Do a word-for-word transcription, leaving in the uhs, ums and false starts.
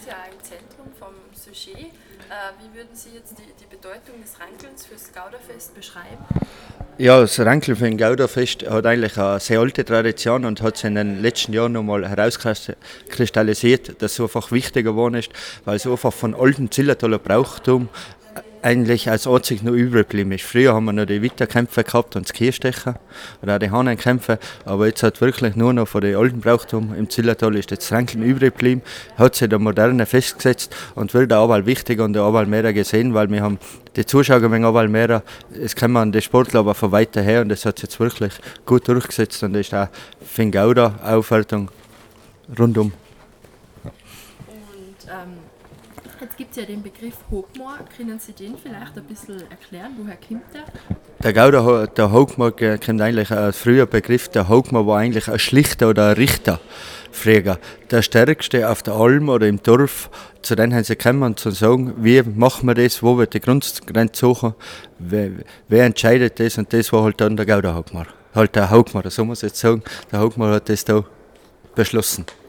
ja auch im Zentrum vom Sujet. Äh, wie würden Sie jetzt die, die Bedeutung des Rankelns für das Gouda-Fest beschreiben? Ja, das Rankeln für ein Gouda-Fest hat eigentlich eine sehr alte Tradition und hat sich in den letzten Jahren nochmal herauskristallisiert, dass es einfach wichtiger geworden ist, weil es einfach von altem Zillertaler Brauchtum eigentlich als einzig noch übrig geblieben ist. Früher haben wir noch die Witterkämpfe gehabt und das Kirstechen oder auch die Hahnenkämpfe, aber jetzt hat wirklich nur noch von den alten Brauchtum im Zillertal ist das Rankeln übrig geblieben, hat sich der Moderne festgesetzt und wird auch mal wichtiger und auch mal mehr gesehen, weil wir haben die Zuschauer auch mal mehr, es kommen an die Sportler aber von weiter her und das hat sich jetzt wirklich gut durchgesetzt und das ist auch für den Gouda Aufwertung rundum. Und ähm jetzt gibt es ja den Begriff Hochmoor. Können Sie den vielleicht ein bisschen erklären? Woher kommt der? Der Gouda, der Hochmoor kommt eigentlich ein früher Begriff. Der Hochmoor war eigentlich ein Schlichter oder ein Richter früher. Der Stärkste auf der Alm oder im Dorf. Zu denen haben sie gekommen zu sagen, wie machen wir das, wo wird die Grundgrenze suchen, wer, wer entscheidet das und das war halt dann der Gouda Hochmoor. Halt der Hochmoor, so muss ich jetzt sagen. Der Hochmoor hat das da beschlossen.